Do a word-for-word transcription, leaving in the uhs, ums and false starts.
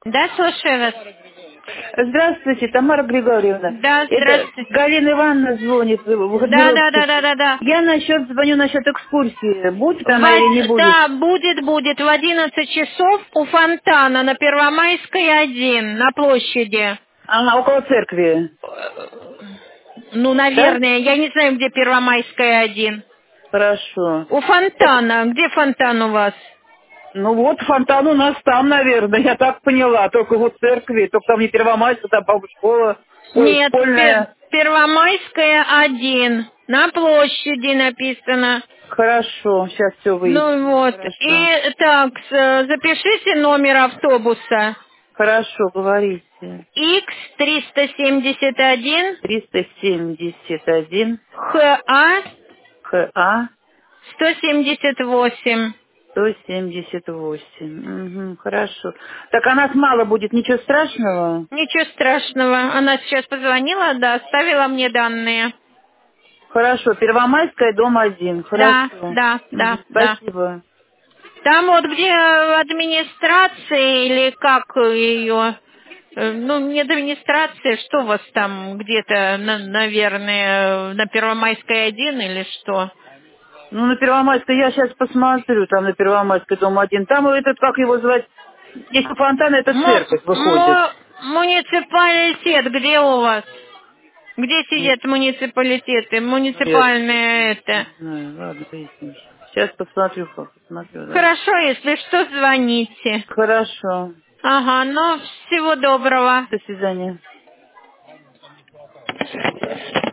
Да, слушаю вас. Здравствуйте, Тамара Григорьевна. Да, Это здравствуйте. Галина Ивановна звонит, Да, да, да, Выходмировский. да, да, да. Я насчет, звоню насчет экскурсии. Будет В она или не од- будет? Да, будет, будет. В одиннадцать часов у фонтана на Первомайской один, на площади. Ага, около церкви. Ну, Да? наверное, я не знаю, где Первомайская один. Хорошо. У Так, фонтана. Где фонтан у вас? ну вот фонтан у нас там, наверное, я так поняла. Только вот церкви, только там не Первомайская, там, по школа. Ой, Нет, Пе- школьная. Первомайская один. На площади написано. Хорошо, сейчас все Ну выясним. вот. Хорошо. И так, с- запишите номер автобуса. Хорошо, говорите. Х триста семьдесят один триста семьдесят один ХА ХА сто семьдесят восемь. сто семьдесят восемь. Угу, хорошо. Так а нас мало будет, ничего страшного? Ничего страшного. Она сейчас позвонила, да, оставила мне данные. Хорошо, Первомайская, дом один. Да, Хорошо. да, да, Мгм, да. спасибо. Там вот где администрация или как ее, э, ну, не администрация, что у вас там где-то, на- наверное, на Первомайской один или что? Ну, на Первомайской я сейчас посмотрю, там на Первомайской, дом один. Там этот, как его звать, если фонтан, это Му- церковь выходит. му- муниципалитет, где у вас? Где Не, сидят муниципалитеты? нет, Муниципальные это. не знаю. Ладно, поясним сейчас. Сейчас посмотрю, как посмотрю, да. Хорошо, если что, звоните. Хорошо. Ага, ну, всего доброго. До свидания.